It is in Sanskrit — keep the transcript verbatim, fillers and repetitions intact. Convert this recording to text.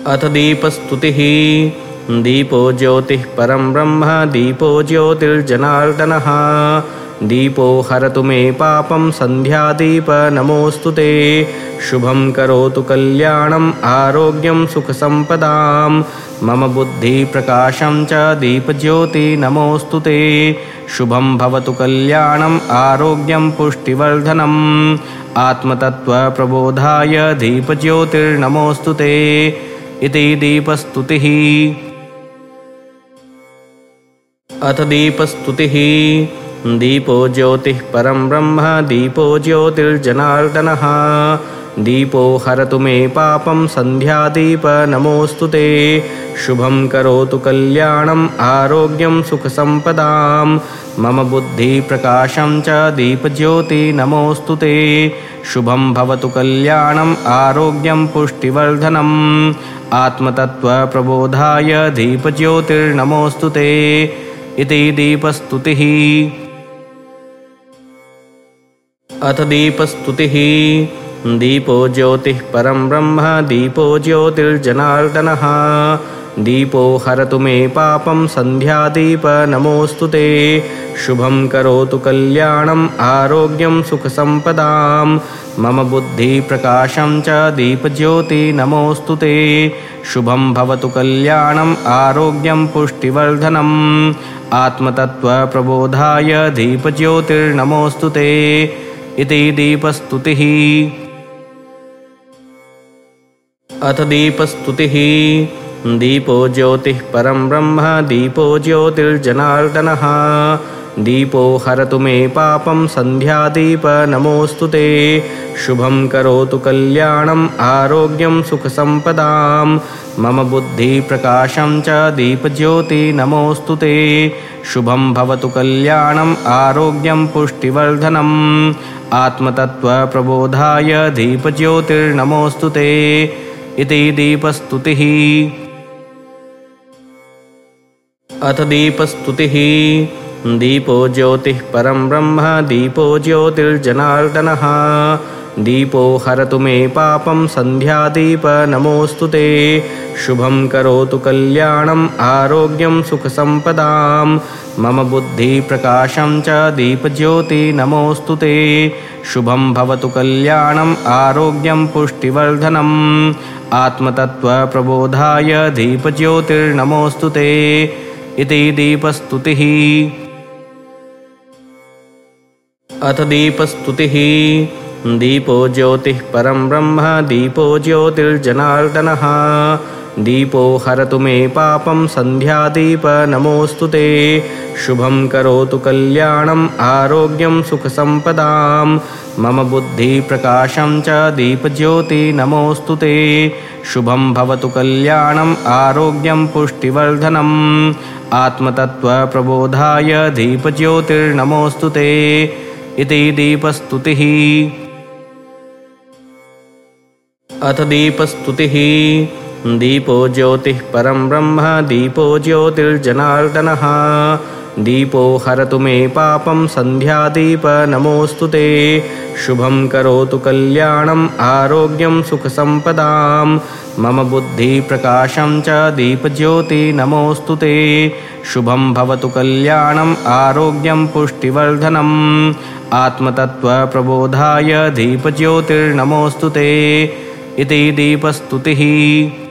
अथ दीपस्तुतिः। दीपो ज्योतिः परं ब्रह्म दीपो ज्योतिर्जनार्दनः। दीपो हरतु मे पापं सन्ध्यादीप नमोऽस्तु ते। शुभं करोतु कल्याणम् आरोग्यं सुखसम्पदां। मम बुद्धिप्रकाशं च दीपज्योति नमोऽस्तु ते। शुभं भवतु कल्याणम् आरोग्यं पुष्टिवर्धनम्। आत्मतत्त्वप्रबोधाय दीपज्योतिर्नमोऽस्तु ते। इति दीपस्तुतिः। अथ दीपस्तुतिः। दीपो ज्योतिः परं ब्रह्म दीपो ज्योतिर्जनार्दनः। दीपो हरतु मे पापं सन्ध्यादीप नमोऽस्तु ते। शुभं करोतु कल्याणम् आरोग्यं सुखसम्पदां। मम बुद्धिप्रकाशं च दीपज्योति नमोऽस्तु ते। शुभं भवतु कल्याणम् आरोग्यं पुष्टिवर्धनम्। आत्मतत्त्वप्रबोधाय दीपज्योतिर्नमोऽस्तु ते। इति दीपस्तुतिः। अथ दीपस्तुतिः। दीपो ज्योतिः परं ब्रह्म दीपो ज्योतिर्जनार्दनः। दीपो हरतु मे पापं सन्ध्यादीप नमोऽस्तु ते। शुभं करोतु कल्याणम् आरोग्यं सुखसम्पदां। मम बुद्धिप्रकाशं च दीपज्योति नमोऽस्तु ते। शुभं भवतु कल्याणम् आरोग्यं पुष्टिवर्धनम्। आत्मतत्त्वप्रबोधाय दीपज्योतिर्नमोऽस्तु ते। इति दीपस्तुतिः। अथ दीपस्तुतिः। दीपो ज्योतिः परं ब्रह्म दीपो ज्योतिर्जनार्दनः। दीपो हरतु मे पापं सन्ध्यादीप नमोऽस्तु ते। शुभं करोतु कल्याणम् आरोग्यं सुखसम्पदां। मम बुद्धिप्रकाशं च दीपज्योति नमोऽस्तु ते। शुभं भवतु कल्याणम् आरोग्यं पुष्टिवर्धनम्। आत्मतत्त्वप्रबोधाय दीपज्योतिर्नमोऽस्तु ते। इति दीपस्तुतिः। अथ दीपस्तुतिः। दीपो ज्योतिः परं ब्रह्म दीपो ज्योतिर्जनार्दनः। दीपो हरतु मे पापं सन्ध्यादीप नमोऽस्तु ते। शुभं करोतु कल्याणम् आरोग्यं सुखसम्पदां। मम बुद्धिप्रकाशं च दीपज्योति नमोऽस्तु ते। शुभं भवतु कल्याणम् आरोग्यं पुष्टिवर्धनम्। आत्मतत्त्वप्रबोधाय दीपज्योतिर्नमोऽस्तु ते। इति दीपस्तुतिः। अथ दीपस्तुतिः। दीपो ज्योतिः परं ब्रह्म दीपो ज्योतिर्जनार्दनः। दीपो हरतु मे पापं सन्ध्यादीप नमोऽस्तु ते। शुभं करोतु कल्याणम् आरोग्यं सुखसम्पदां। मम बुद्धिप्रकाशं च दीपज्योति नमोऽस्तु ते। शुभं भवतु कल्याणम् आरोग्यं पुष्टिवर्धनम्। आत्मतत्त्वप्रबोधाय दीपज्योतिर्नमोऽस्तु ते। इति दीपस्तुतिः। अथ दीपस्तुतिः। दीपो ज्योतिः परं ब्रह्म दीपो ज्योतिर्जनार्दनः। दीपो हरतु मे पापं सन्ध्यादीप नमोऽस्तु ते। शुभं करोतु कल्याणम् आरोग्यं सुखसम्पदां। मम बुद्धिप्रकाशं च दीपज्योति नमोऽस्तु ते। शुभं भवतु कल्याणम् आरोग्यं पुष्टिवर्धनम्। आत्मतत्त्वप्रबोधाय दीपज्योतिर्नमोऽस्तु ते। इति दीपस्तुतिः।